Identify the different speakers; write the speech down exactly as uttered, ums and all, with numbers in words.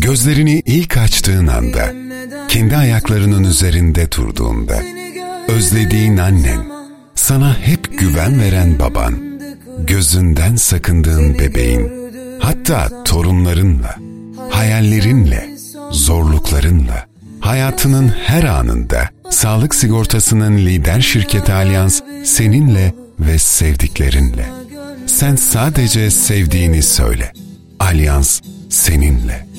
Speaker 1: Gözlerini ilk açtığın anda, kendi ayaklarının üzerinde durduğunda, özlediğin annen, sana hep güven veren baban, gözünden sakındığın bebeğin, hatta torunlarınla, hayallerinle, zorluklarınla, hayatının her anında sağlık sigortasının lider şirketi Alyans seninle ve sevdiklerinle. Sen sadece sevdiğini söyle. Alyans seninle.